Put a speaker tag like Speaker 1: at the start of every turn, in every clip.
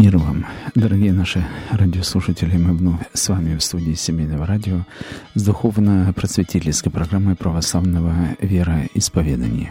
Speaker 1: Мир вам, дорогие наши радиослушатели, мы вновь с вами в студии Семейного радио с духовно-просветительской программой православного вероисповедания.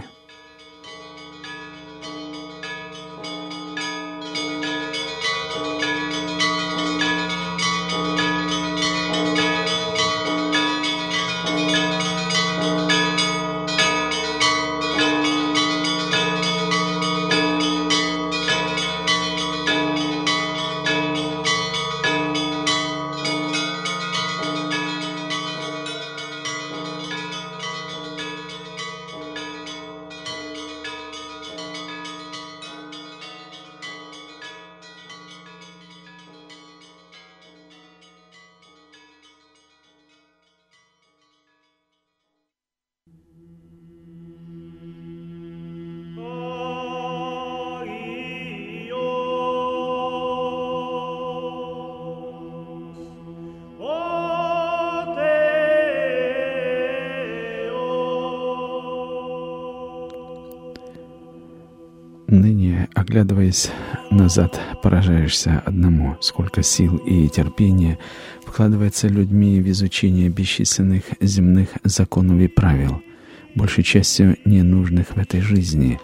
Speaker 1: Ныне, оглядываясь назад, поражаешься одному, сколько сил и терпения вкладывается людьми в изучение бесчисленных земных законов и правил, большей частью ненужных в этой жизни,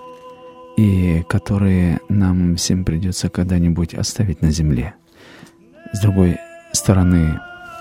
Speaker 1: и которые нам всем придется когда-нибудь оставить на земле. С другой стороны,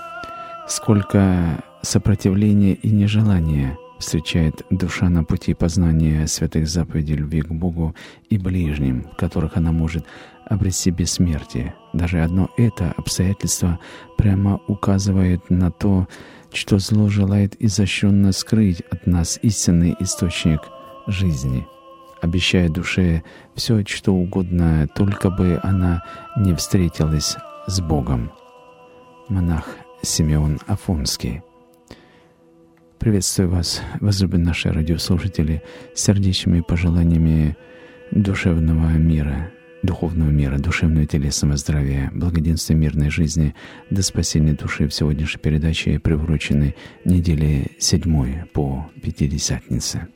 Speaker 1: сколько сопротивления и нежелания встречает душа на пути познания святых заповедей любви к Богу и ближним, в которых она может обрести бессмертие. Даже одно это обстоятельство прямо указывает на то, что зло желает изощренно скрыть от нас истинный источник жизни, обещая душе все, что угодно, только бы она не встретилась с Богом. Монах Симеон Афонский. Приветствую вас, возлюбленные наши радиослушатели, с сердечными пожеланиями душевного мира, духовного мира, душевного и телесного здравия, благоденствия, мирной жизни, до спасения души. В сегодняшней передаче приурочены неделе 7 по Пятидесятнице.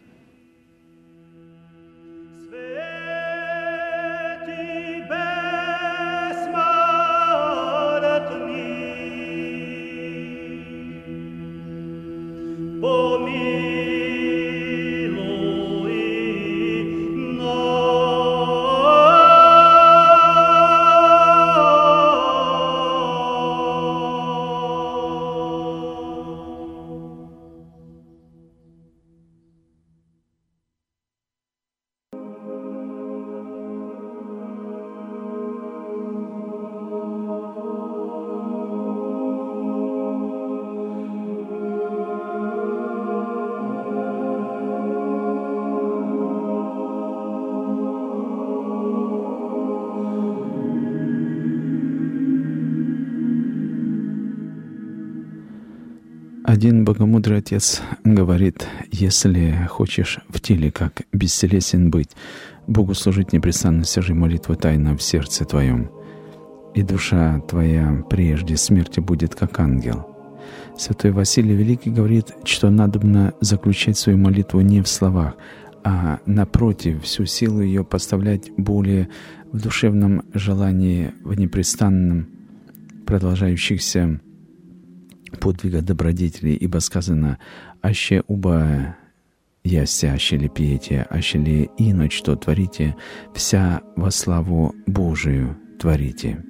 Speaker 1: Один богомудрый отец говорит: если хочешь в теле как бестелесен быть, Богу служить непрестанно, сержи молитву тайно в сердце твоем, и душа твоя прежде смерти будет как ангел. Святой Василий Великий говорит, что надобно заключать свою молитву не в словах, а напротив, всю силу ее поставлять более в душевном желании, в непрестанном продолжающихся подвига добродетелей, ибо сказано: «Аще уба яся, аще ли пиете, аще ли ино что творите, вся во славу Божию творите».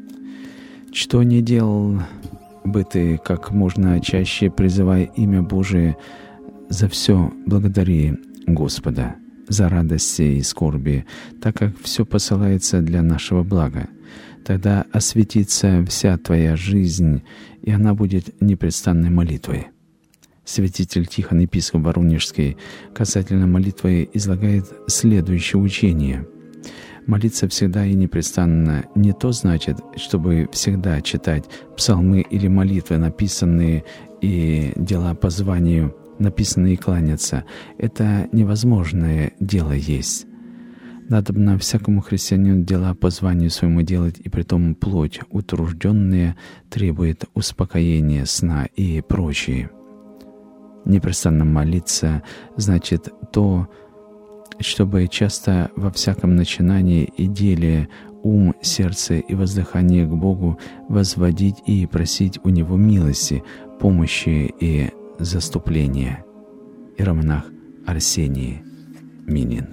Speaker 1: Что не делал бы ты, как можно чаще призывая имя Божие, за все благодари Господа, за радости и скорби, так как все посылается для нашего блага. Тогда осветится вся твоя жизнь, и она будет непрестанной молитвой. Святитель Тихон, епископ Воронежский, касательно молитвы излагает следующее учение. Молиться всегда и непрестанно не то значит, чтобы всегда читать псалмы или молитвы, написанные, и дела по званию, написанные, и кланяться. Это невозможное дело есть. Надобно всякому христианину дела по званию своему делать, и притом плоть утружденная требует успокоения, сна и прочее. Непрестанно молиться значит то, чтобы часто во всяком начинании и деле ум, сердце и воздыхание к Богу возводить и просить у Него милости, помощи и заступления. Иеромонах Арсений Минин.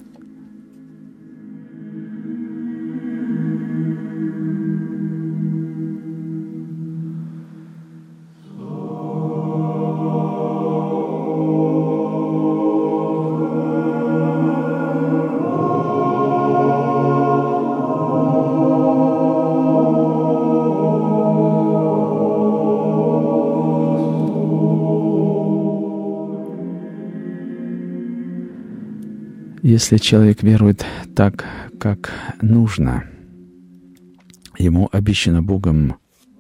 Speaker 1: Если человек верует так, как нужно, ему обещано Богом,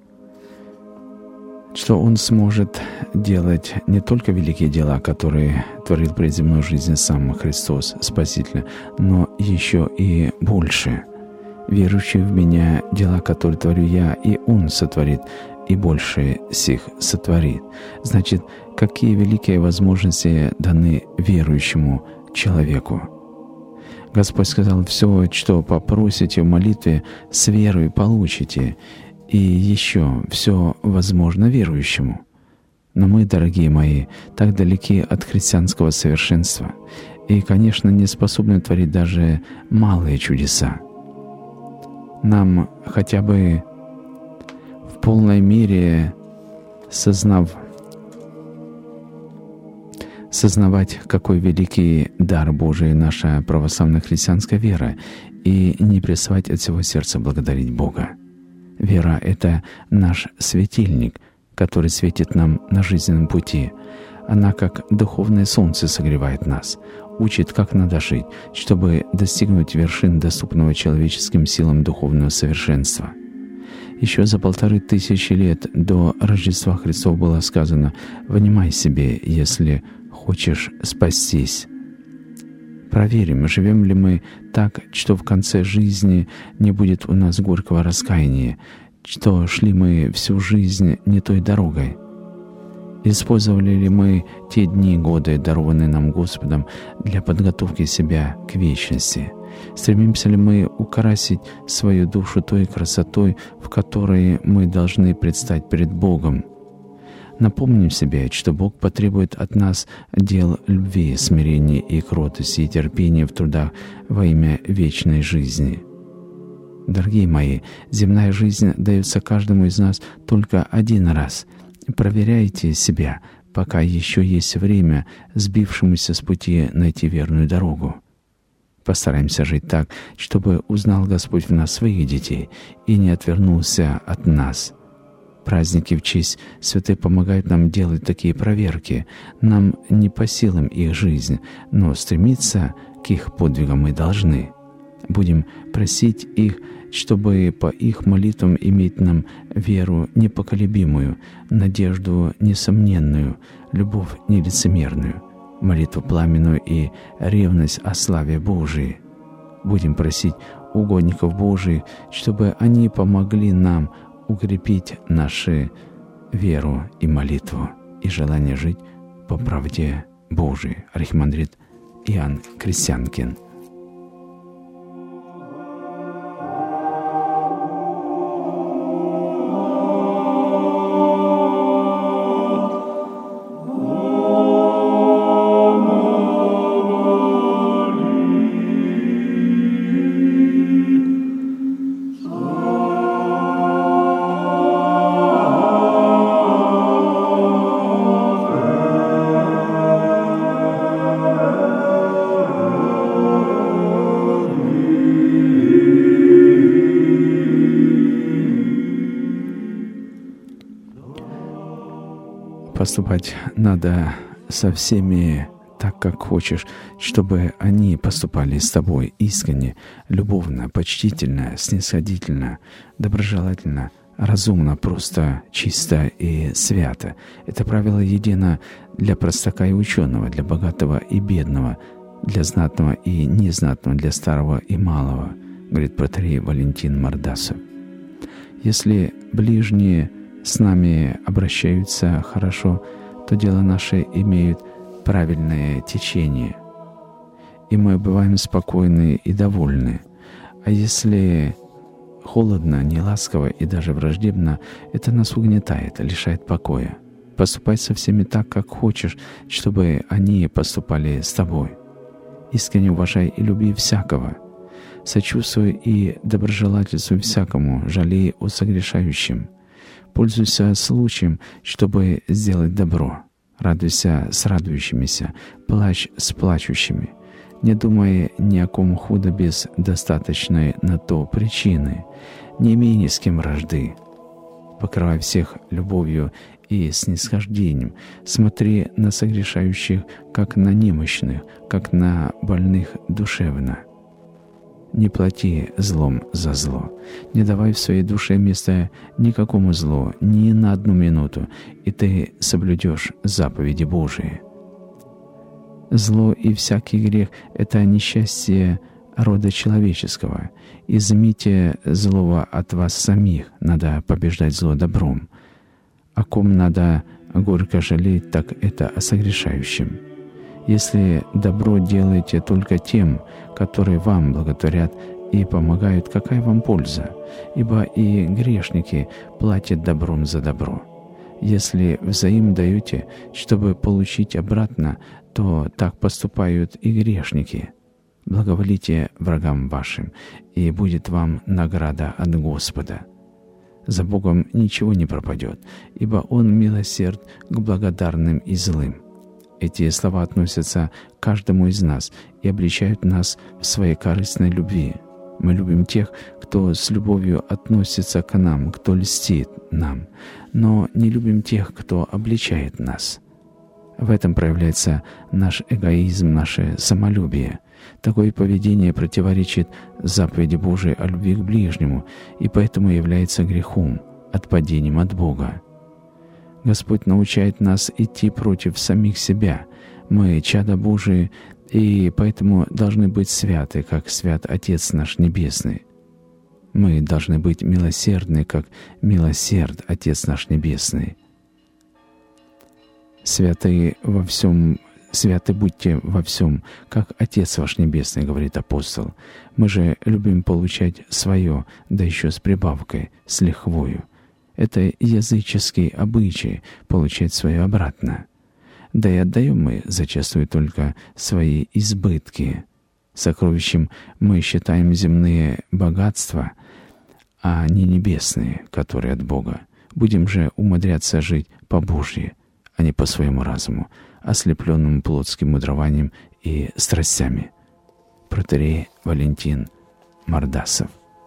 Speaker 1: что он сможет делать не только великие дела, которые творил пред земной жизнью сам Христос, Спаситель, но еще и больше. Верующий в Меня дела, которые творю Я, и Он сотворит, и больше сих сотворит. Значит, какие великие возможности даны верующему человеку. Господь сказал: «Все, что попросите в молитве, с верой получите». И еще все возможно верующему. Но мы, дорогие мои, так далеки от христианского совершенства и, конечно, не способны творить даже малые чудеса. Нам хотя бы в полной мере сознавать, какой великий дар Божий наша православная христианская вера, и не пресывать от всего сердца благодарить Бога. Вера — это наш светильник, который светит нам на жизненном пути. Она, как духовное солнце, согревает нас, учит, как надо жить, чтобы достигнуть вершин доступного человеческим силам духовного совершенства. Еще за 1500 лет до Рождества Христова было сказано: «Внимай себе, если хочешь спастись». Проверим, живем ли мы так, что в конце жизни не будет у нас горького раскаяния, что шли мы всю жизнь не той дорогой. Использовали ли мы те дни, годы, дарованные нам Господом, для подготовки себя к вечности? Стремимся ли мы украсить свою душу той красотой, в которой мы должны предстать перед Богом? Напомним себе, что Бог потребует от нас дел любви, смирения и кротости, и терпения в трудах во имя вечной жизни. Дорогие мои, земная жизнь дается каждому из нас только один раз. Проверяйте себя, пока еще есть время сбившемуся с пути найти верную дорогу. Постараемся жить так, чтобы узнал Господь в нас своих детей и не отвернулся от нас. Праздники в честь святых помогают нам делать такие проверки. Нам не по силам их жизнь, но стремиться к их подвигам мы должны. Будем просить их, чтобы по их молитвам иметь нам веру непоколебимую, надежду несомненную, любовь нелицемерную, молитву пламенную и ревность о славе Божией. Будем просить угодников Божиих, чтобы они помогли нам укрепить нашу веру и молитву, и желание жить по правде Божией. Архимандрит Иоанн Крестьянкин. Поступать надо со всеми так, как хочешь, чтобы они поступали с тобой искренне, любовно, почтительно, снисходительно, доброжелательно, разумно, просто, чисто и свято. Это правило едино для простака и ученого, для богатого и бедного, для знатного и незнатного, для старого и малого, говорит протоиерей Валентин Мордасов. Если ближние с нами обращаются хорошо, то дела наши имеют правильное течение, и мы бываем спокойны и довольны. А если холодно, неласково и даже враждебно, это нас угнетает, лишает покоя. Поступай со всеми так, как хочешь, чтобы они поступали с тобой. Искренне уважай и люби всякого. Сочувствуй и доброжелательствуй всякому, жалей о согрешающем. Пользуйся случаем, чтобы сделать добро. Радуйся с радующимися, плачь с плачущими. Не думай ни о ком худо без достаточной на то причины. Не имей ни с кем вражды. Покрывай всех любовью и снисхождением. Смотри на согрешающих, как на немощных, как на больных душевно. Не плати злом за зло. Не давай в своей душе места никакому злу, ни на одну минуту, и ты соблюдешь заповеди Божии. Зло и всякий грех — это несчастье рода человеческого. Изымите злого от вас самих, надо побеждать зло добром. О ком надо горько жалеть, так это о согрешающем. Если добро делаете только тем, которые вам благотворят и помогают, какая вам польза? Ибо и грешники платят добром за добро. Если взаим даете, чтобы получить обратно, то так поступают и грешники. Благоволите врагам вашим, и будет вам награда от Господа. За Богом ничего не пропадет, ибо Он милосерд к благодарным и злым. Эти слова относятся к каждому из нас и обличают нас в своей корыстной любви. Мы любим тех, кто с любовью относится к нам, кто льстит нам, но не любим тех, кто обличает нас. В этом проявляется наш эгоизм, наше самолюбие. Такое поведение противоречит заповеди Божией о любви к ближнему и поэтому является грехом, отпадением от Бога. Господь научает нас идти против самих себя. Мы чада Божии, и поэтому должны быть святы, как свят Отец наш Небесный. Мы должны быть милосердны, как милосерд Отец наш Небесный. Святы будьте во всем, как Отец ваш Небесный, говорит апостол. Мы же любим получать свое, да еще с прибавкой, с лихвою. Это языческий обычай получать свое обратно. Да и отдаем мы зачастую только свои избытки. Сокровищем мы считаем земные богатства, а не небесные, которые от Бога. Будем же умудряться жить по-божьи, а не по своему разуму, ослепленному плотским мудрованием и страстями. Протоиерей Валентин Мордасов.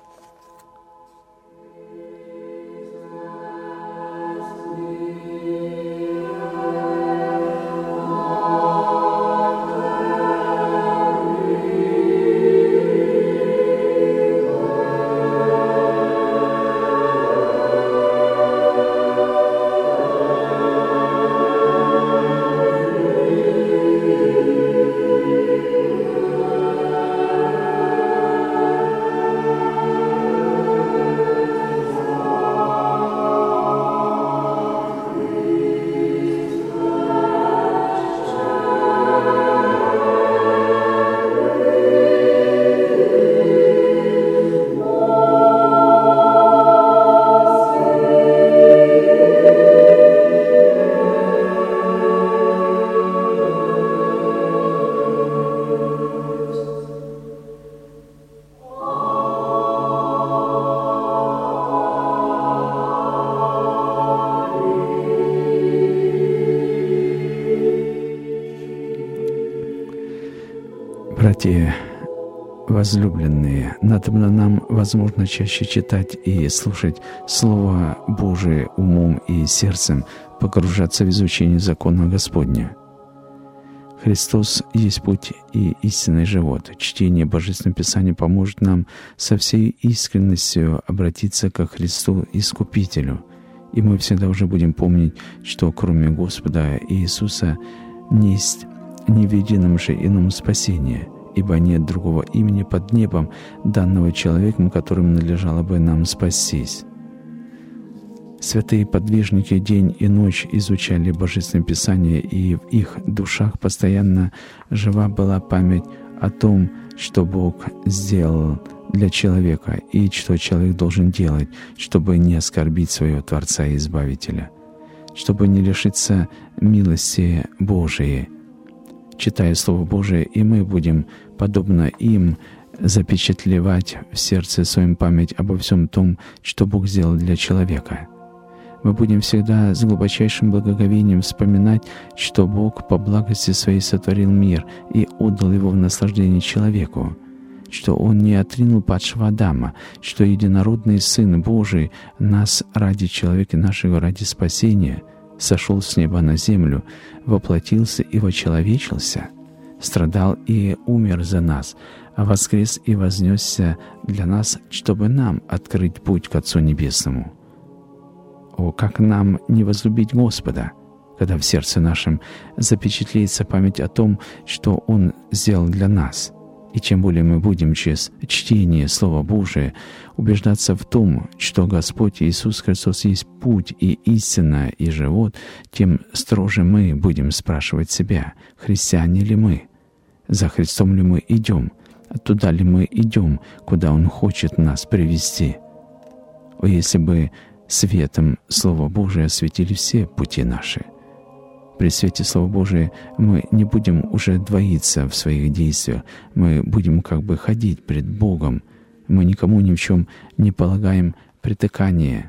Speaker 1: Братья возлюбленные, надобно нам, возможно, чаще читать и слушать Слово Божие умом и сердцем, погружаться в изучение закона Господня. Христос есть путь и истинный живот. Чтение Божественного Писания поможет нам со всей искренностью обратиться ко Христу Искупителю. И мы всегда уже будем помнить, что кроме Господа Иисуса не есть ни в едином же ином спасения, ибо нет другого имени под небом, данного человеком, которым надлежало бы нам спастись. Святые подвижники день и ночь изучали Божественное Писание, и в их душах постоянно жива была память о том, что Бог сделал для человека и что человек должен делать, чтобы не оскорбить своего Творца и Избавителя, чтобы не лишиться милости Божией. Читая Слово Божие, и мы будем, подобно им, запечатлевать в сердце своем память обо всем том, что Бог сделал для человека. Мы будем всегда с глубочайшим благоговением вспоминать, что Бог по благости Своей сотворил мир и отдал его в наслаждение человеку, что Он не отринул падшего Адама, что единородный Сын Божий нас ради человека нашего, ради спасения, сошел с неба на землю, воплотился и вочеловечился, страдал и умер за нас, а воскрес и вознесся для нас, чтобы нам открыть путь к Отцу Небесному. О, как нам не возлюбить Господа, когда в сердце нашем запечатлеется память о том, что Он сделал для нас. И чем более мы будем через чтение Слова Божия убеждаться в том, что Господь Иисус Христос есть путь и истина и живот, тем строже мы будем спрашивать себя, христиане ли мы, за Христом ли мы идем, туда ли мы идем, куда Он хочет нас привести. О, если бы светом Слова Божия осветили все пути наши! При свете Слова Божия мы не будем уже двоиться в своих действиях, мы будем как бы ходить пред Богом, мы никому ни в чем не полагаем притыкания,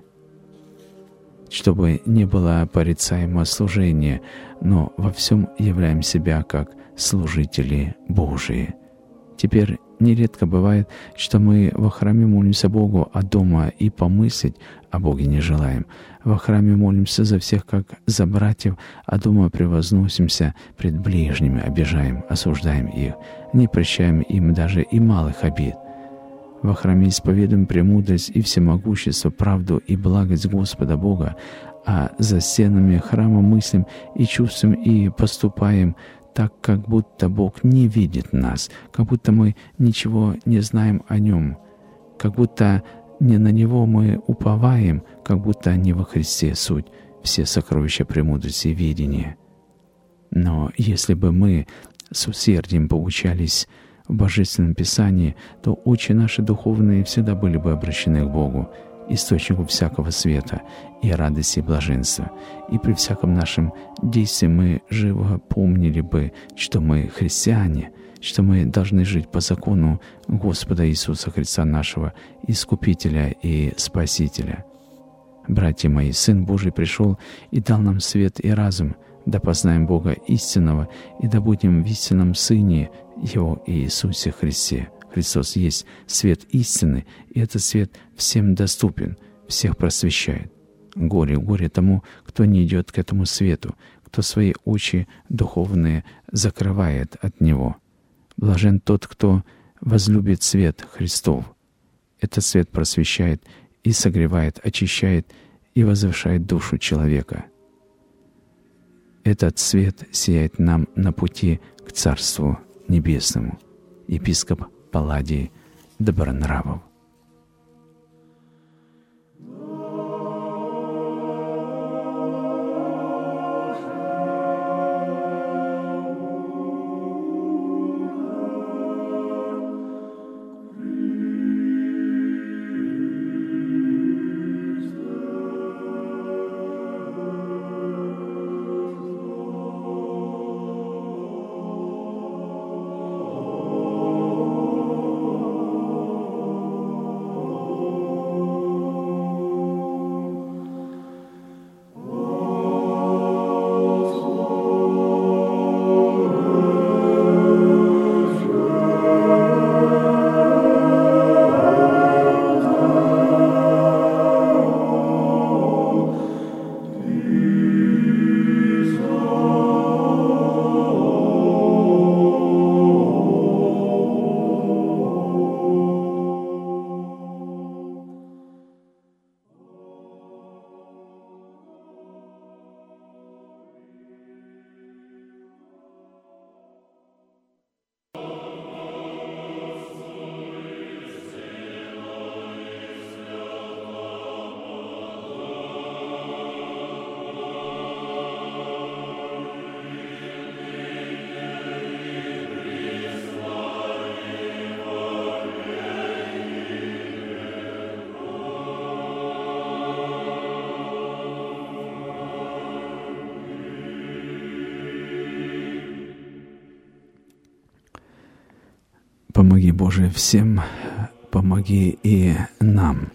Speaker 1: чтобы не было порицаемого служения, но во всем являем себя как служители Божии. Теперь нередко бывает, что мы во храме молимся Богу, а дома и помыслить о Боге не желаем. Во храме молимся за всех, как за братьев, а дома превозносимся пред ближними, обижаем, осуждаем их, не прощаем им даже и малых обид. Во храме исповедуем премудрость и всемогущество, правду и благость Господа Бога, а за стенами храма мыслим и чувствуем и поступаем так, как будто Бог не видит нас, как будто мы ничего не знаем о Нем, как будто не на Него мы уповаем, как будто не во Христе суть все сокровища премудрости и видения. Но если бы мы с усердием поучались в Божественном Писании, то очи наши духовные всегда были бы обращены к Богу, источнику всякого света и радости и блаженства. И при всяком нашем действии мы живо помнили бы, что мы христиане, что мы должны жить по закону Господа Иисуса Христа нашего, Искупителя и Спасителя. Братья мои, Сын Божий пришел и дал нам свет и разум, да познаем Бога истинного, и да будем в истинном Сыне Его Иисусе Христе. Христос есть свет истины, и этот свет всем доступен, всех просвещает. Горе, горе тому, кто не идет к этому свету, кто свои очи духовные закрывает от него. Блажен тот, кто возлюбит свет Христов. Этот свет просвещает и согревает, очищает и возвышает душу человека. Этот свет сияет нам на пути к Царству Небесному. Епископ Палладий Добронравов. Боже всем, помоги и нам.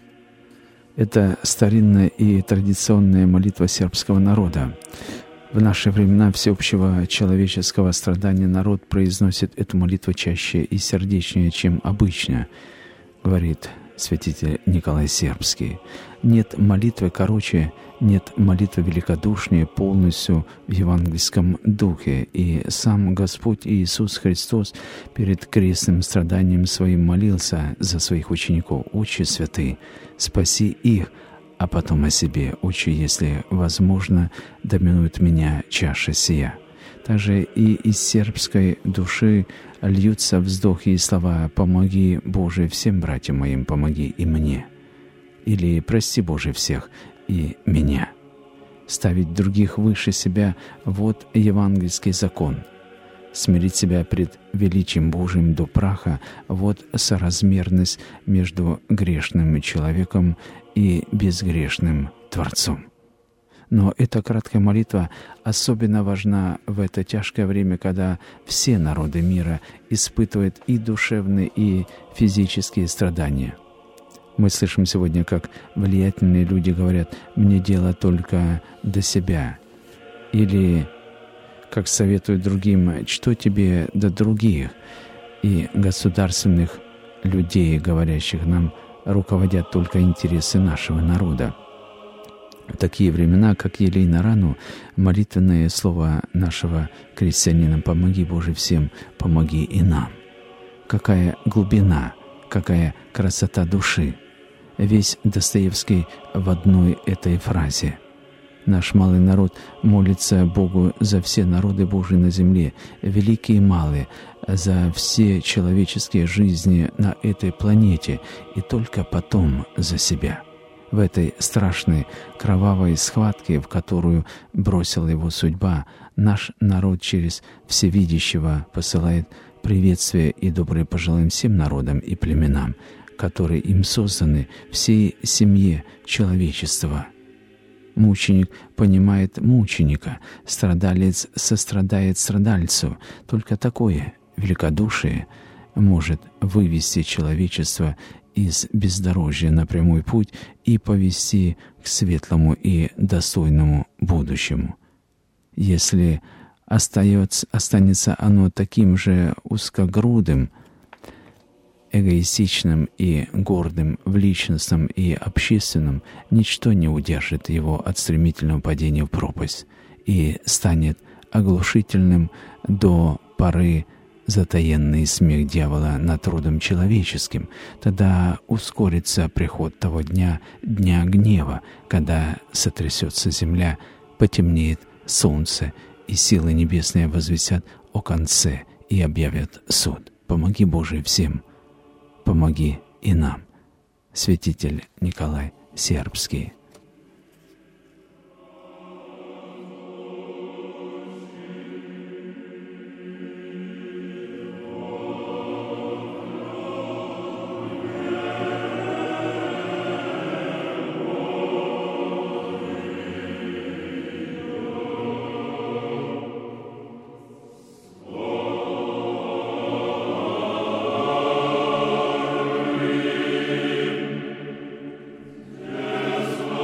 Speaker 1: Это старинная и традиционная молитва сербского народа. В наши времена всеобщего человеческого страдания народ произносит эту молитву чаще и сердечнее, чем обычно, говорит святитель Николай Сербский. Нет молитвы короче, нет молитвы великодушнее полностью в евангельском духе. И сам Господь Иисус Христос перед крестным страданием Своим молился за Своих учеников: «Отче святый, спаси их, а потом о себе. Отче, если возможно, доминует меня чаша сия». Также и из сербской души льются вздохи и слова: «Помоги, Боже, всем братьям моим, помоги и мне». Или «Прости, Боже, всех и меня». Ставить других выше себя — вот евангельский закон. Смирить себя пред величием Божиим до праха — вот соразмерность между грешным человеком и безгрешным Творцом. Но эта краткая молитва особенно важна в это тяжкое время, когда все народы мира испытывают и душевные, и физические страдания. Мы слышим сегодня, как влиятельные люди говорят: «Мне дело только до себя». Или как советуют другим: «Что тебе до других?» И государственных людей, говорящих нам, руководят только интересы нашего народа. В такие времена, как елей на рану, молитвенное слово нашего крестьянина: «Помоги, Боже, всем, помоги и нам». Какая глубина, какая красота души! Весь Достоевский в одной этой фразе. Наш малый народ молится Богу за все народы Божии на земле, великие и малые, за все человеческие жизни на этой планете, и только потом за себя. В этой страшной кровавой схватке, в которую бросила его судьба, наш народ через Всевидящего посылает приветствие и добрые пожелания всем народам и племенам, которые им созданы, всей семье человечества. Мученик понимает мученика, страдалец сострадает страдальцу. Только такое великодушие может вывести человечество из бездорожья на прямой путь и повести к светлому и достойному будущему. Если останется оно таким же узкогрудым, эгоистичным и гордым в личностном и общественном, ничто не удержит его от стремительного падения в пропасть и станет оглушительным до поры затаенный смех дьявола над трудом человеческим. Тогда ускорится приход того дня гнева, когда сотрясется земля, потемнеет солнце, и силы небесные возвестят о конце и объявят суд. Помоги, Боже, всем, помоги и нам. Святитель Николай Сербский.
Speaker 2: Yes,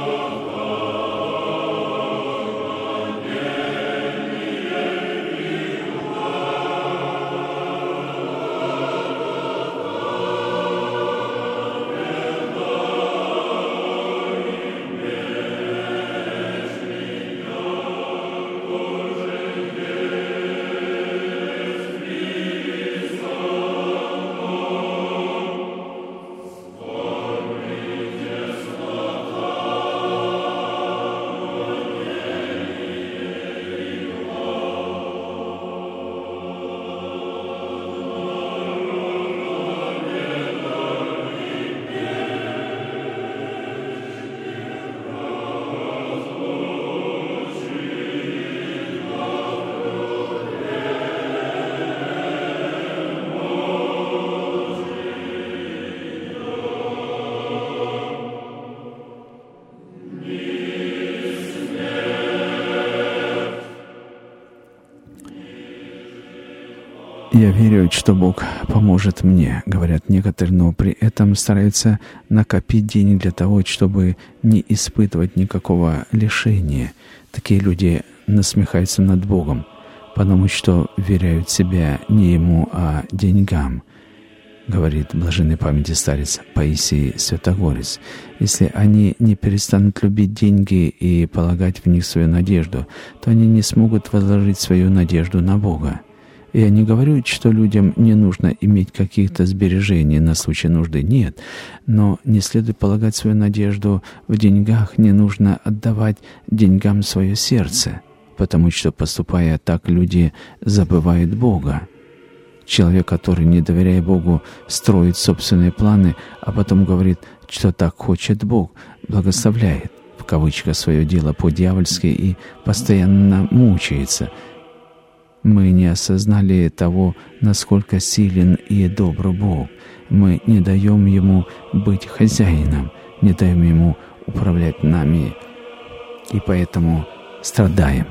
Speaker 1: Я верю, что Бог поможет мне, говорят некоторые, но при этом стараются накопить денег для того, чтобы не испытывать никакого лишения. Такие люди насмехаются над Богом, потому что веряют себя не Ему, а деньгам, говорит блаженной памяти старец Паисий Святогорец. Если они не перестанут любить деньги и полагать в них свою надежду, то они не смогут возложить свою надежду на Бога. Я не говорю, что людям не нужно иметь каких-то сбережений на случай нужды. Нет, но не следует полагать свою надежду в деньгах, не нужно отдавать деньгам свое сердце, потому что, поступая так, люди забывают Бога. Человек, который, не доверяя Богу, строит собственные планы, а потом говорит, что так хочет Бог, благословляет, в кавычках, свое дело по-дьявольски и постоянно мучается. Мы не осознали того, насколько силен и добр Бог. Мы не даем Ему быть хозяином, не даем Ему управлять нами, и поэтому страдаем.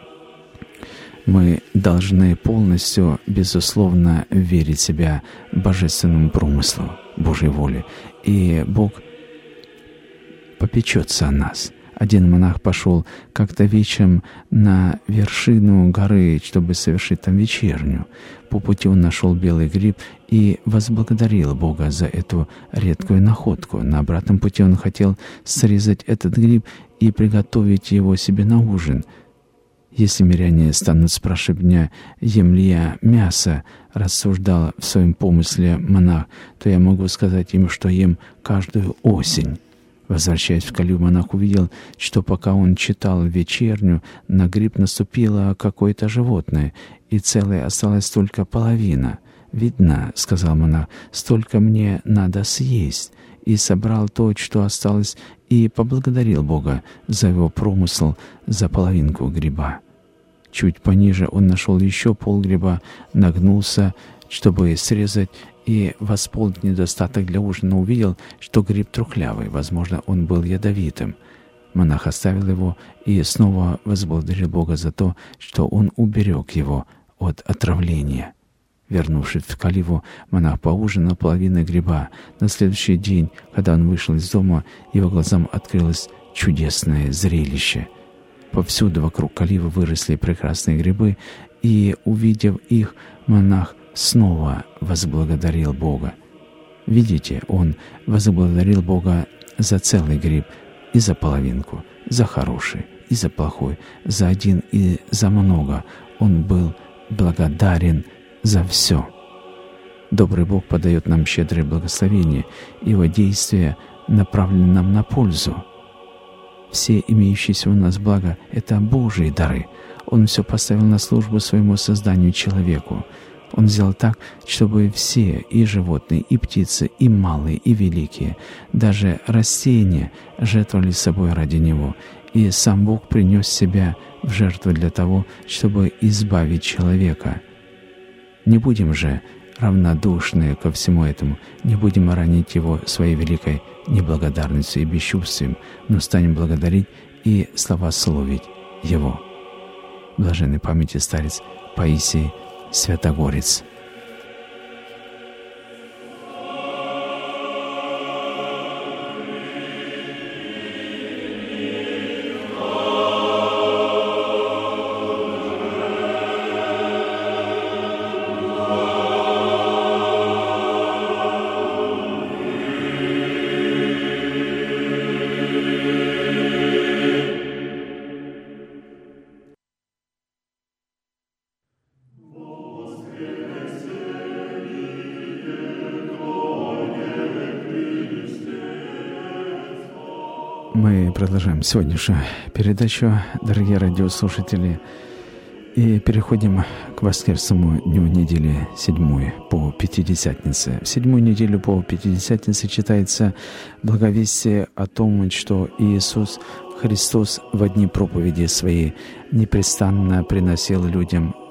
Speaker 1: Мы должны полностью, безусловно, верить себя божественному промыслу, Божьей воле, и Бог попечется о нас. Один монах пошел как-то вечером на вершину горы, чтобы совершить там вечерню. По пути он нашел белый гриб и возблагодарил Бога за эту редкую находку. На обратном пути он хотел срезать этот гриб и приготовить его себе на ужин. «Если миряне станут спрашивать меня, ем ли я мясо, — рассуждал в своем помысле монах, — то я могу сказать им, что ем каждую осень». Возвращаясь в Калью, монах увидел, что пока он читал вечерню, на гриб наступило какое-то животное, и целой осталась только половина. «Видно, — сказал монах, — столько мне надо съесть». И собрал то, что осталось, и поблагодарил Бога за его промысл, за половинку гриба. Чуть пониже он нашел еще полгриба, нагнулся, чтобы срезать и восполнить недостаток для ужина, увидел, что гриб трухлявый, возможно, он был ядовитым. Монах оставил его и снова возблагодарил Бога за то, что он уберег его от отравления. Вернувшись в Каливу, монах поужинал половиной гриба. На следующий день, когда он вышел из дома, его глазам открылось чудесное зрелище. Повсюду вокруг Каливы выросли прекрасные грибы, и, увидев их, монах снова возблагодарил Бога. Видите, он возблагодарил Бога за целый гриб и за половинку, за хороший и за плохой, за один и за много. Он был благодарен за все. Добрый Бог подает нам щедрое благословение, Его действия направлены нам на пользу. Все имеющиеся у нас блага — это Божьи дары. Он все поставил на службу своему созданию человеку. Он сделал так, чтобы все, и животные, и птицы, и малые, и великие, даже растения, жертвовали собой ради Него. И сам Бог принес себя в жертву для того, чтобы избавить человека. Не будем же равнодушны ко всему этому, не будем ранить Его своей великой неблагодарностью и бесчувствием, но станем благодарить и славословить Его. Блаженной памяти старец Паисий Святогорец. Мы продолжаем сегодняшнюю передачу, дорогие радиослушатели, и переходим к воскресному дню недели 7 по Пятидесятнице. В 7-ю неделю по Пятидесятнице читается благовестие о том, что Иисус Христос в дни проповеди своей непрестанно приносил людям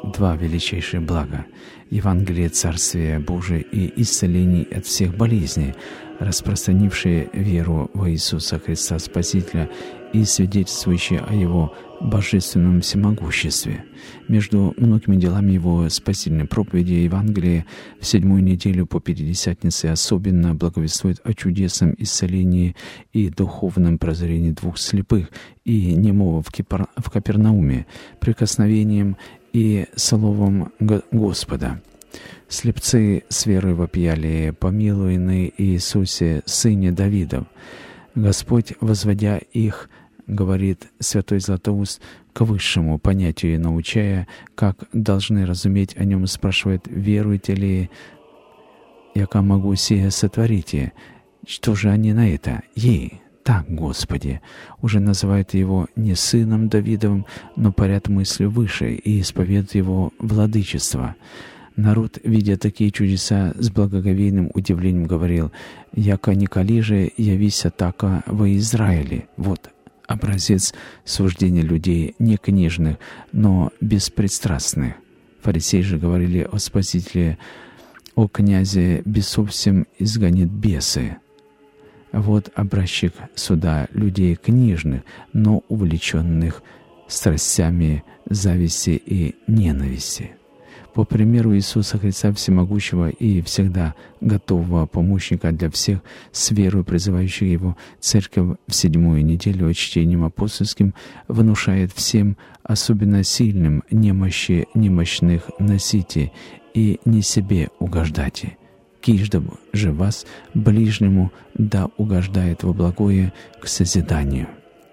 Speaker 1: два величайших блага — Евангелие Царствия Божия и исцелений от всех болезней, распространившие веру во Иисуса Христа Спасителя и свидетельствующие о Его божественном всемогуществе. Между многими делами Его спасительной проповеди Евангелие в 7-ю неделю по Пятидесятнице особенно благовествует о чудесном исцелении и духовном прозрении двух слепых и немого в Капернауме, прикосновением и словом Господа. Слепцы с верой вопияли: «Помилуй ны, Иисусе, Сыне Давидов». Господь, возводя их, говорит святой Златоуст, к высшему понятию и научая, как должны разуметь о нем, спрашивает: «Веруете ли, яко могу сие сотворите?» Что же они на это? Ей, так, Господи, уже называют его не сыном Давидовым, но парят мысли выше и исповедуют его владычество. Народ, видя такие чудеса, с благоговейным удивлением говорил: «Яко николи же явися така во Израиле». Вот образец суждения людей не книжных, но беспристрастных. Фарисеи же говорили о Спасителе: «О князе бесов всем изгонит бесы». Вот образчик суда людей книжных, но увлеченных страстями зависти и ненависти. По примеру Иисуса Христа Всемогущего и всегда готового помощника для всех, с верой призывающих Его, Церковь в 7-ю неделю чтением апостольским внушает всем, особенно сильным, немощи немощных носите и не себе угождайте. Киждому же вас, ближнему, да угождает во благое к созиданию.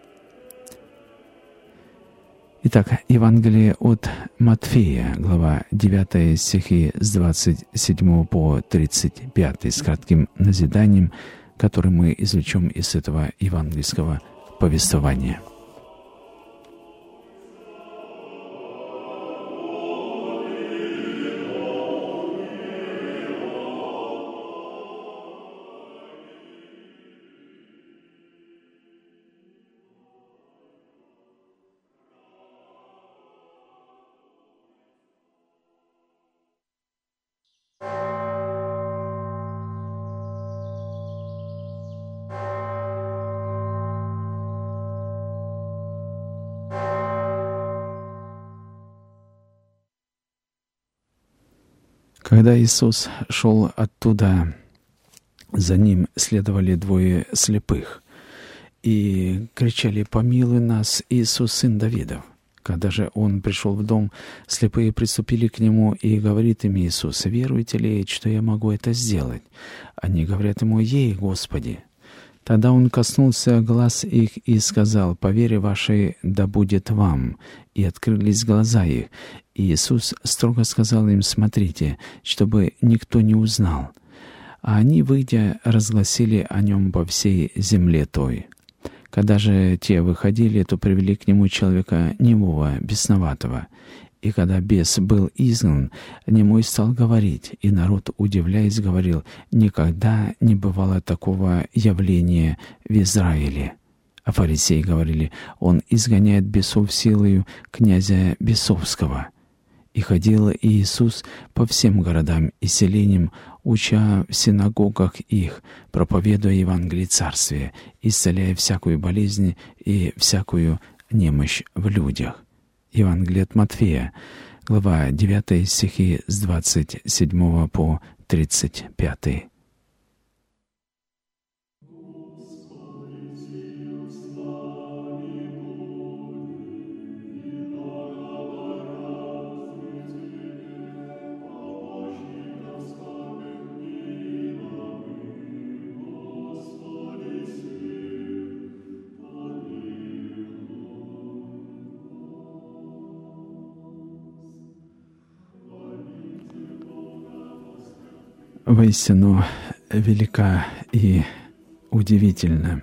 Speaker 1: Итак, Евангелие от Матфея, глава 9, стихи с 27 по 35, с кратким назиданием, который мы извлечем из этого евангельского повествования. Когда Иисус шел оттуда, за Ним следовали двое слепых и кричали: «Помилуй нас, Иисус, Сын Давидов». Когда же Он пришел в дом, слепые приступили к Нему, и говорит им Иисус: «Веруете ли, что я могу это сделать?» Они говорят Ему: «Ей, Господи». Тогда Он коснулся глаз их и сказал: «По вере вашей да будет вам». И открылись глаза их. И Иисус строго сказал им: «Смотрите, чтобы никто не узнал». А они, выйдя, разгласили о Нем по всей земле той. Когда же те выходили, то привели к Нему человека немого, бесноватого. И когда бес был изгнан, немой стал говорить, и народ, удивляясь, говорил: «Никогда не бывало такого явления в Израиле». А фарисеи говорили: «Он изгоняет бесов силою князя бесовского». И ходил Иисус по всем городам и селениям, уча в синагогах их, проповедуя Евангелие Царствия, исцеляя всякую болезнь и всякую немощь в людях. Евангелие от Матфея, глава 9, стихи с 27 по 35. Воистину велика и удивительна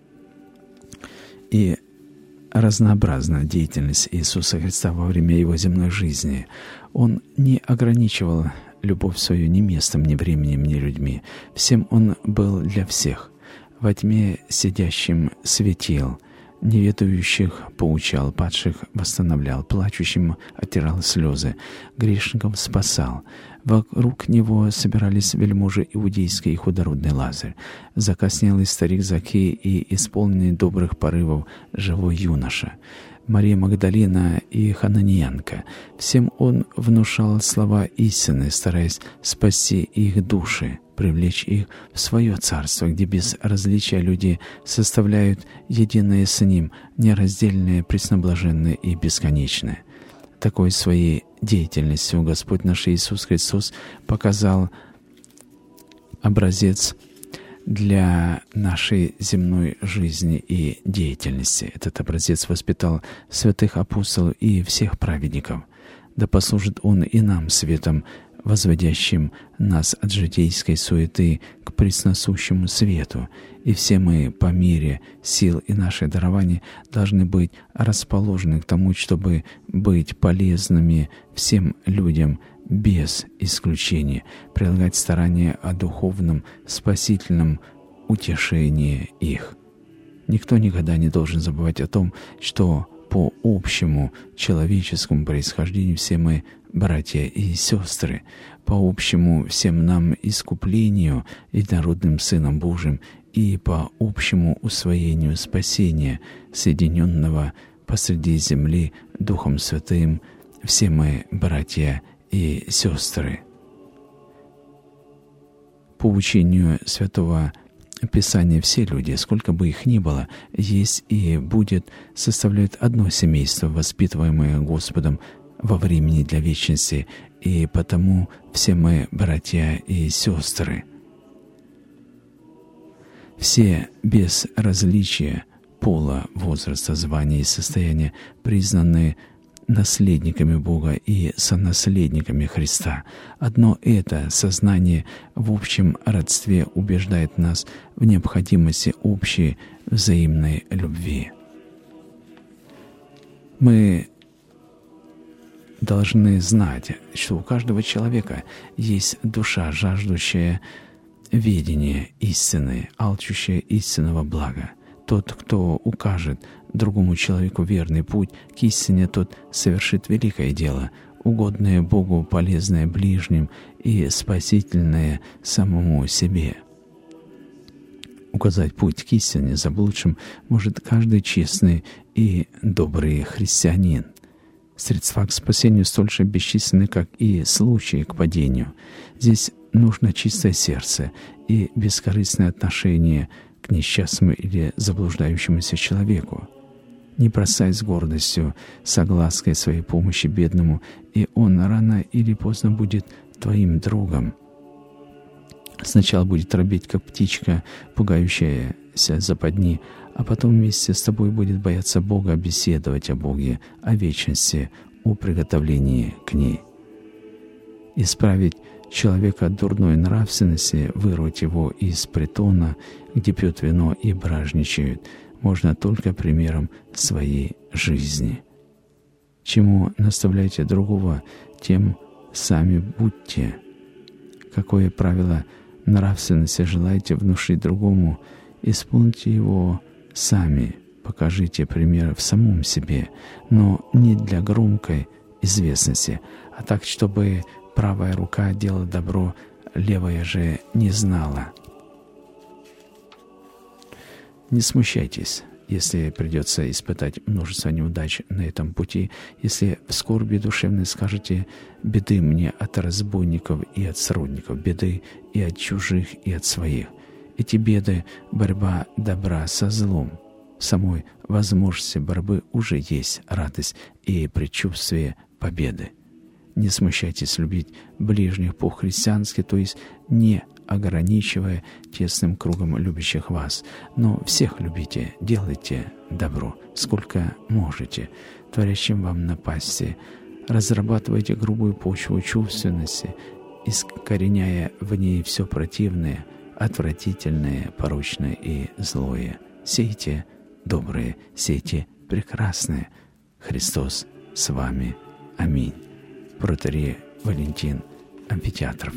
Speaker 1: и разнообразна деятельность Иисуса Христа во время Его земной жизни. Он не ограничивал любовь свою ни местом, ни временем, ни людьми. Всем Он был для всех. Во тьме сидящим светил, неведающих поучал, падших восстановлял, плачущим оттирал слезы, грешников спасал. Вокруг него собирались вельможи иудейский и худородный Лазарь, закоснелый старик Закей и исполненный добрых порывов живой юноша, Мария Магдалина и Хананиянка. Всем он внушал слова истины, стараясь спасти их души, привлечь их в свое царство, где без различия люди составляют единое с ним, нераздельное, пресноблаженное и бесконечное. Такой своей деятельностью Господь наш Иисус Христос показал образец для нашей земной жизни и деятельности. Этот образец воспитал святых апостолов и всех праведников. Да послужит он и нам светом, возводящим нас от житейской суеты к пресносущему свету, и все мы по мере сил и наших дарований должны быть расположены к тому, чтобы быть полезными всем людям без исключения, прилагать старания о духовном спасительном утешении их. Никто никогда не должен забывать о том, что по общему человеческому происхождению все мы братья и сестры, по общему всем нам искуплению единородным Сыном Божиим и по общему усвоению спасения, соединенного посреди земли Духом Святым, все мы братья и сестры. По учению Святого Писания все люди, сколько бы их ни было, есть и будет, составляют одно семейство, воспитываемое Господом во времени для вечности, и потому все мы братья и сестры. Все без различия пола, возраста, звания и состояния признаны наследниками Бога и сонаследниками Христа. Одно это сознание в общем родстве убеждает нас в необходимости общей взаимной любви. Мы должны знать, что у каждого человека есть душа, жаждущая ведения истины, алчущая истинного блага. Тот, кто укажет другому человеку верный путь к истине, тот совершит великое дело, угодное Богу, полезное ближним и спасительное самому себе. Указать путь к истине заблудшим может каждый честный и добрый христианин. Средства к спасению столь же бесчисленны, как и случаи к падению. Здесь нужно чистое сердце и бескорыстное отношение к несчастному или заблуждающемуся человеку. Не бросай с гордостью, соглаской своей помощи бедному, и он рано или поздно будет твоим другом. Сначала будет робеть, как птичка, пугающаяся западни, а потом вместе с тобой будет бояться Бога, беседовать о Боге, о вечности, о приготовлении к ней. Исправить человека от дурной нравственности, вырвать его из притона, где пьют вино и бражничают, можно только примером своей жизни. Чему наставляйте другого, тем сами будьте. Какое правило нравственности желаете внушить другому, исполните его сами, покажите пример в самом себе, но не для громкой известности, а так, чтобы правая рука делала добро, левая же не знала. Не смущайтесь, если придется испытать множество неудач на этом пути, если в скорби душевной скажете: «Беды мне от разбойников и от сродников, беды и от чужих, и от своих». Эти беды — борьба добра со злом. В самой возможности борьбы уже есть радость и предчувствие победы. Не смущайтесь любить ближних по-христиански, то есть не ограничивая тесным кругом любящих вас, но всех любите, делайте добро, сколько можете, творящим вам напасти, разрабатывайте грубую почву чувственности, искореняя в ней все противное, отвратительное, порочное и злое. Сейте доброе, сейте прекрасное. Христос с вами. Аминь. Протоиерей Валентин Амфитеатров.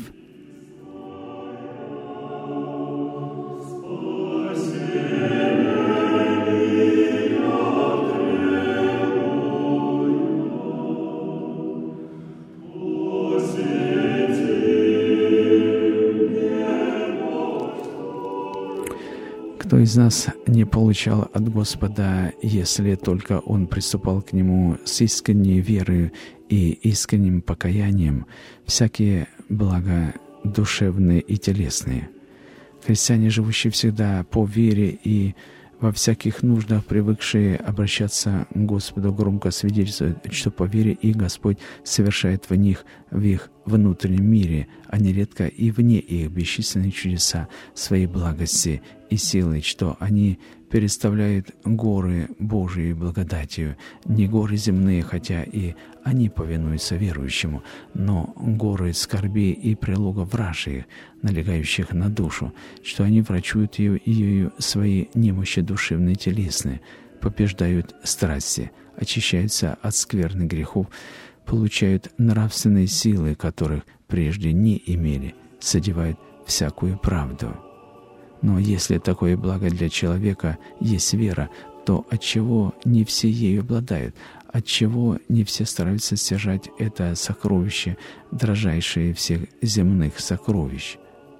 Speaker 1: из нас не получал от Господа, если только он приступал к Нему с искренней верой и искренним покаянием, всякие блага душевные и телесные? Христиане, живущие всегда по вере и во всяких нуждах, привыкшие обращаться к Господу, громко свидетельствуют, что по вере и Господь совершает в них, в их внутреннем мире, а нередко и вне их бесчисленные чудеса своей благости и силы, что они переставляют горы Божией благодатью, не горы земные, хотя и они повинуются верующему, но горы скорби и прилога вражьих, налегающих на душу, что они врачуют ею свои немощи душевные и телесные, побеждают страсти, очищаются от скверных грехов, получают нравственные силы, которых прежде не имели, содевают всякую правду. Но если такое благо для человека есть вера, то отчего не все ею обладают, отчего не все стараются стяжать это сокровище, дрожайшее всех земных сокровищ?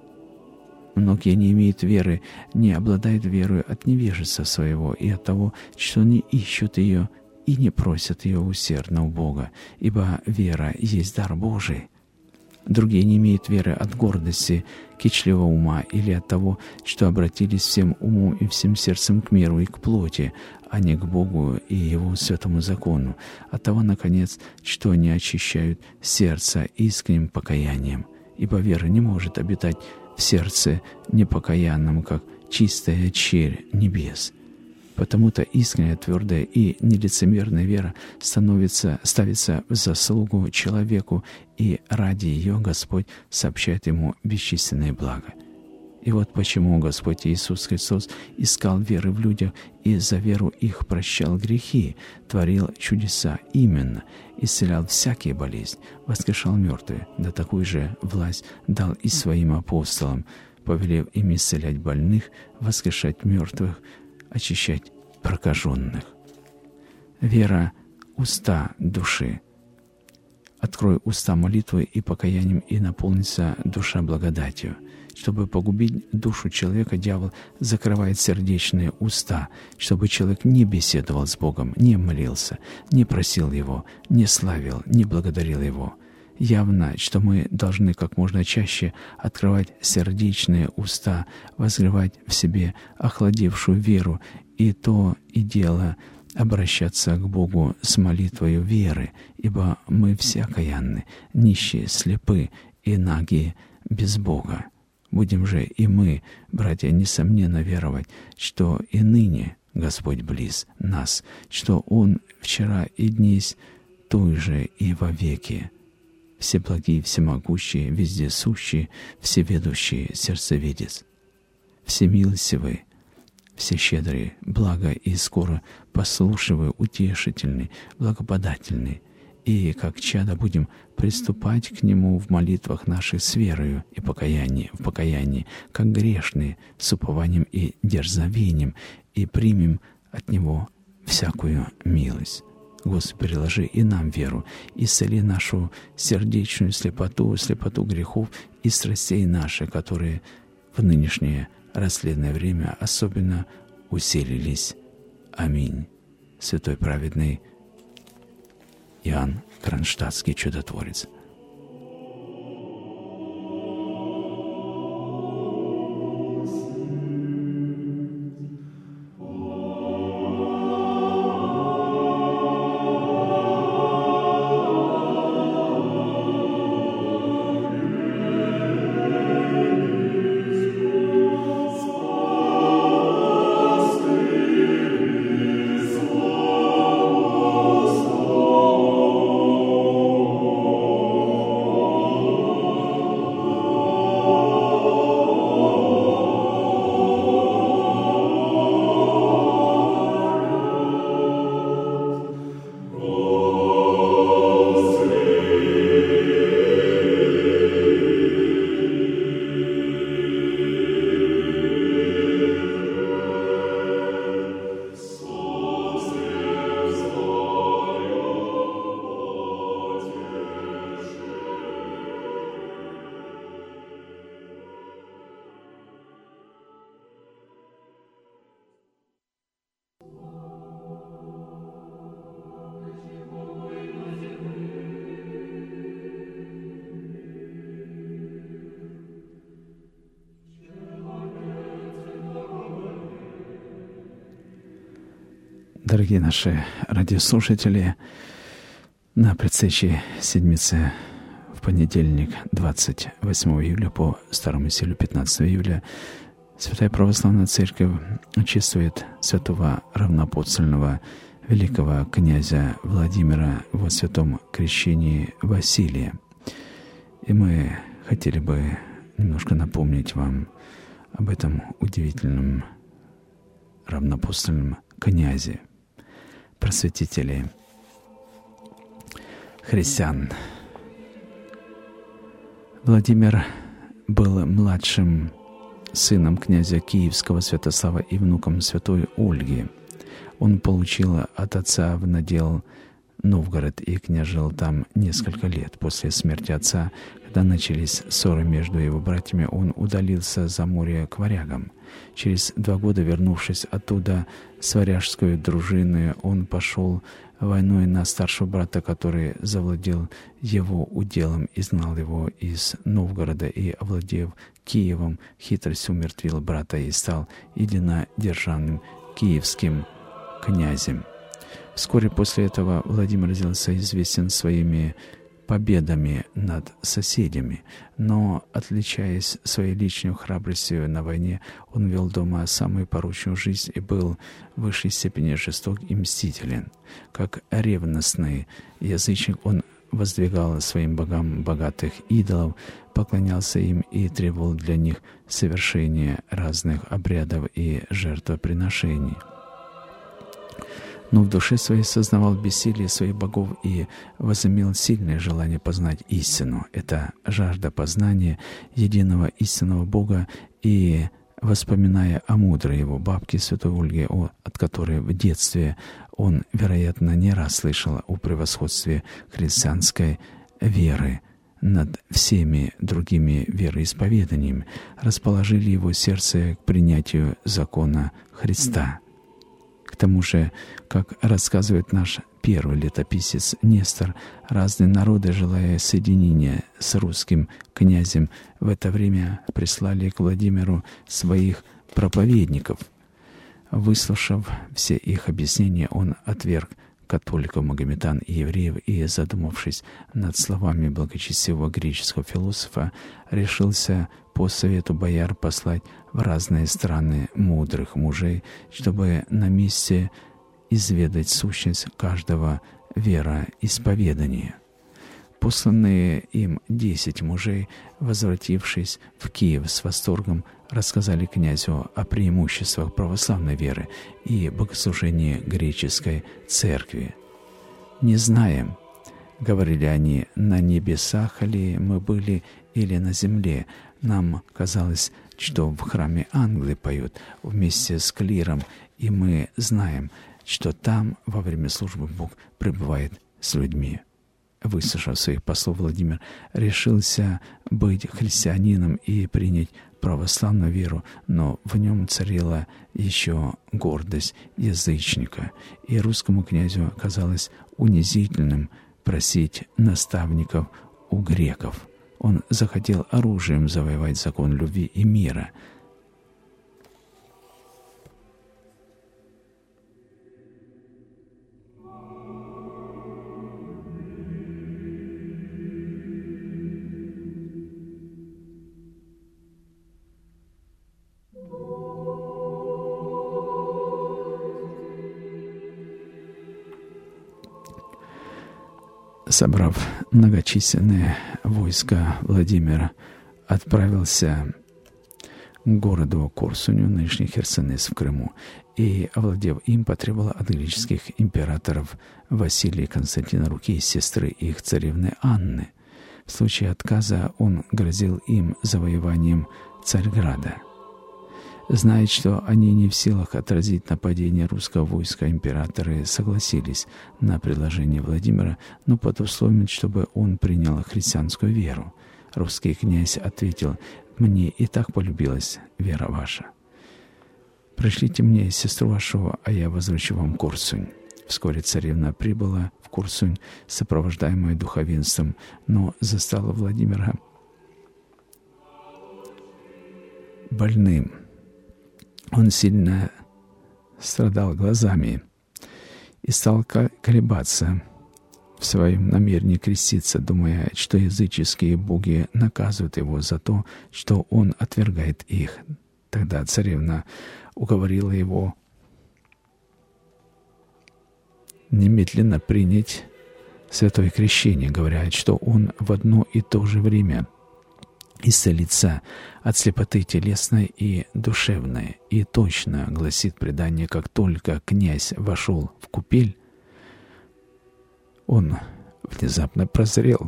Speaker 1: Многие не имеют веры, не обладают верой от невежества своего и от того, что не ищут ее и не просят ее усердно у Бога, ибо вера есть дар Божий. Другие не имеют веры от гордости, кичливого ума или от того, что обратились всем умом и всем сердцем к миру и к плоти, а не к Богу и Его святому закону, от того, наконец, что не очищают сердце искренним покаянием, ибо вера не может обитать в сердце непокаянном, как чистая черь небес. Потому-то искренняя, твердая и нелицемерная вера ставится в заслугу человеку, и ради ее Господь сообщает ему бесчисленные блага. И вот почему Господь Иисус Христос искал веры в людях и за веру их прощал грехи, творил чудеса, именно исцелял всякие болезни, воскрешал мертвые, да такую же власть дал и своим апостолам, повелев им исцелять больных, воскрешать мертвых, очищать прокаженных. Вера — уста души. Открой уста молитвы и покаянием, и наполнится душа благодатью. Чтобы погубить душу человека, дьявол закрывает сердечные уста, чтобы человек не беседовал с Богом, не молился, не просил Его, не славил, не благодарил Его. Явно, что мы должны как можно чаще открывать сердечные уста, возгревать в себе охладевшую веру и то и дело обращаться к Богу с молитвою веры, ибо мы все окаянны, нищие, слепы и наги без Бога. Будем же и мы, братья, несомненно веровать, что и ныне Господь близ нас, что Он вчера и днесь той же и вовеки. Всеблагий, всемогущий, вездесущий, всеведущий, сердцевидец, всемилостивый, всещедрый, благо и скоро послушливый, утешительный, благоподательный, и как чада будем приступать к Нему в молитвах наших с верою и в покаянии, как грешные, с упованием и дерзновением, и примем от Него всякую милость. Господи, приложи и нам веру, исцели нашу сердечную слепоту грехов и страстей наших, которые в нынешнее расследное время особенно усилились. Аминь. Святой праведный Иоанн Кронштадтский чудотворец. Дорогие наши радиослушатели, на предстоящей седмице в понедельник, 28 июля по старому стилю 15 июля, Святая Православная Церковь чествует святого равноапостольного великого князя Владимира во святом крещении Василия. И мы хотели бы немножко напомнить вам об этом удивительном равноапостольном князе, просветителе христиан. Владимир был младшим сыном князя Киевского Святослава и внуком святой Ольги. Он получил от отца в надел Новгород и княжил там несколько лет. После смерти отца, когда начались ссоры между его братьями, он удалился за море к варягам. Через 2 года, вернувшись оттуда с варяжской дружиной, он пошел войной на старшего брата, который завладел его уделом, изгнал его из Новгорода и, овладев Киевом, хитростью умертвил брата и стал единодержавным киевским князем. Вскоре после этого Владимир сделался известен своими победами над соседями, но, отличаясь своей личной храбростью на войне, он вел дома самую порочную жизнь и был в высшей степени жесток и мстителен. Как ревностный язычник он воздвигал своим богам богатых идолов, поклонялся им и требовал для них совершения разных обрядов и жертвоприношений. Но в душе своей сознавал бессилие своих богов и возымел сильное желание познать истину. Это жажда познания единого истинного Бога и, воспоминая о мудрой его бабке святой Ольге, от которой в детстве он, вероятно, не раз слышал о превосходстве христианской веры над всеми другими вероисповеданиями, расположили его сердце к принятию закона Христа. К тому же, как рассказывает наш первый летописец Нестор, разные народы, желая соединения с русским князем, в это время прислали к Владимиру своих проповедников. Выслушав все их объяснения, он отверг католиков, магометан и евреев и, задумавшись над словами благочестивого греческого философа, решился по совету бояр послать в разные страны мудрых мужей, чтобы на месте изведать сущность каждого вероисповедания. Посланные им 10 мужей, возвратившись в Киев с восторгом, рассказали князю о преимуществах православной веры и богослужении греческой церкви. «Не знаем, — говорили они, — на небесах ли мы были или на земле. Нам казалось, что в храме ангелы поют вместе с клиром, и мы знаем, что там во время службы Бог пребывает с людьми». Выслушав своих послов, Владимир решился быть христианином и принять православную веру, но в нем царила еще гордость язычника, и русскому князю казалось унизительным просить наставников у греков. Он захотел оружием завоевать закон любви и мира. Собрав многочисленные войска, Владимир отправился к городу Корсуню, нынешний Херсонес в Крыму, и, овладев им, потребовал от греческих императоров Василия и Константина руки сестры их царевны Анны. В случае отказа он грозил им завоеванием Царьграда. Зная, что они не в силах отразить нападение русского войска, императоры согласились на предложение Владимира, но под условием, чтобы он принял христианскую веру. Русский князь ответил: «Мне и так полюбилась вера ваша. Пришлите мне сестру вашу, а я возвращу вам Корсунь». Вскоре царевна прибыла в Корсунь, сопровождаемая духовенством, но застала Владимира больным. Он сильно страдал глазами и стал колебаться в своем намерении креститься, думая, что языческие боги наказывают его за то, что он отвергает их. Тогда царевна уговорила его немедленно принять святое крещение, говоря, что он в одно и то же время исцелится от слепоты телесной и душевной. И точно, гласит предание, как только князь вошел в купель, он внезапно прозрел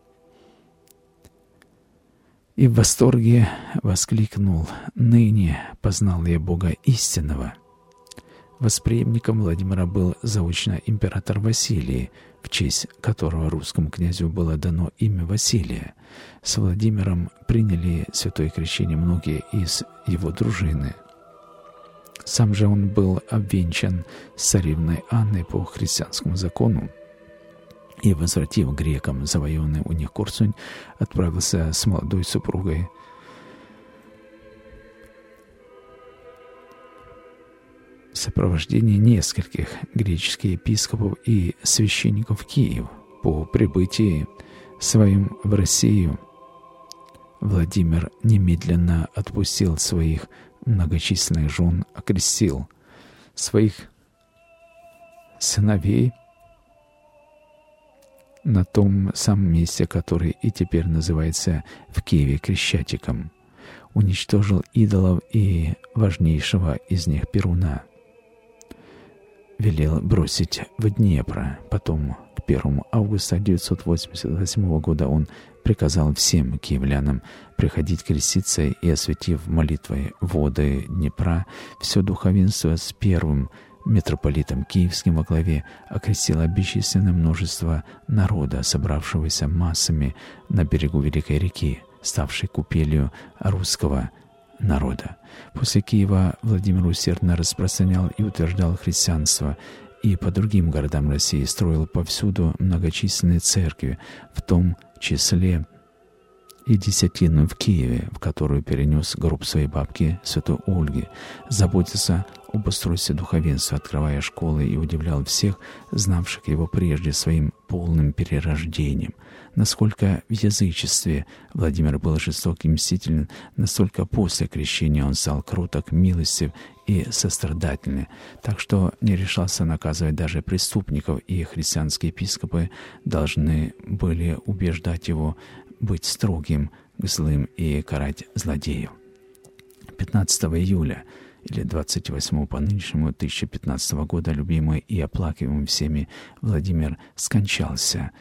Speaker 1: и в восторге воскликнул: «Ныне познал я Бога истинного». Восприемником Владимира был заочно император Василий, в честь которого русскому князю было дано имя Василия. С Владимиром приняли святое крещение многие из его дружины. Сам же он был обвенчан с царевной Анной по христианскому закону и, возвратив грекам завоеванный у них Корсунь, отправился с молодой супругой в сопровождении нескольких греческих епископов и священников в Киев. По прибытии своим в Россию Владимир немедленно отпустил своих многочисленных жен, окрестил своих сыновей на том самом месте, который и теперь называется в Киеве Крещатиком. Уничтожил идолов и важнейшего из них Перуна. Велел бросить в Днепр. Потом, к 1 августа 988 года, он приказал всем киевлянам приходить креститься и, осветив молитвой воды Днепра, все духовенство с первым митрополитом Киевским во главе окрестило бесчисленное множество народа, собравшегося массами на берегу Великой реки, ставшей купелью русского народа. После Киева Владимир усердно распространял и утверждал христианство, и по другим городам России строил повсюду многочисленные церкви, в том числе и Десятину в Киеве, в которую перенес гроб своей бабки, святой Ольги, заботился об устройстве духовенства, открывая школы, и удивлял всех, знавших его прежде, своим полным перерождением. Насколько в язычестве Владимир был жесток и мстителен, настолько после крещения он стал кроток, милостив и сострадательный, так что не решался наказывать даже преступников, и христианские епископы должны были убеждать его быть строгим к злым и карать злодеев. 15 июля или 28 по нынешнему 1015 года любимый и оплакиваемый всеми Владимир скончался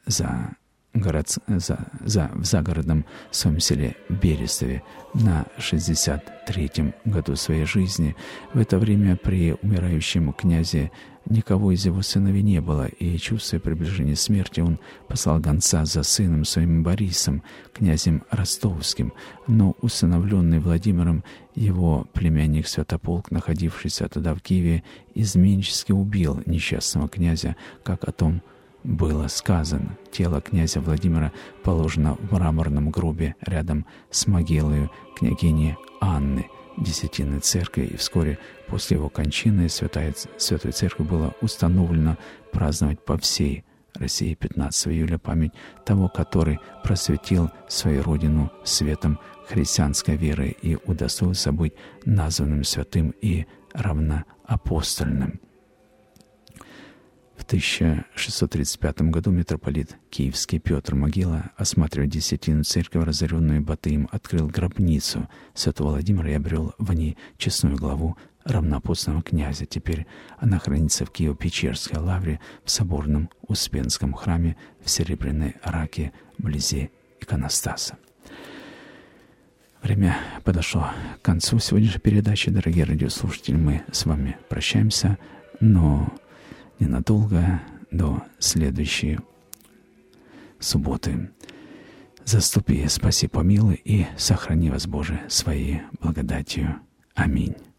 Speaker 1: в загородном своем селе Берестове на 63-м году своей жизни. В это время при умирающем князе никого из его сыновей не было, и, чувствуя приближение смерти, он послал гонца за сыном своим Борисом, князем Ростовским, но усыновленный Владимиром его племянник Святополк, находившийся тогда в Киеве, изменнически убил несчастного князя, как о том было сказано. Тело князя Владимира положено в мраморном гробе рядом с могилой княгини Анны Десятинной церкви, и вскоре после его кончины Святой Церковь было установлено праздновать по всей России 15 июля память того, который просветил свою родину светом христианской веры и удостоился быть названным святым и равноапостольным. В 1635 году митрополит Киевский Петр Могила, осматривая Десятинную церковь, разоренную Батыем, открыл гробницу святого Владимира и обрел в ней честную главу равноапостольного князя. Теперь она хранится в Киево-Печерской лавре в соборном Успенском храме в Серебряной Раке вблизи иконостаса. Время подошло к концу сегодняшней передачи. Дорогие радиослушатели, мы с вами прощаемся, но ненадолго, до следующей субботы. Заступи, спаси, помилуй и сохрани вас, Боже, своей благодатью. Аминь.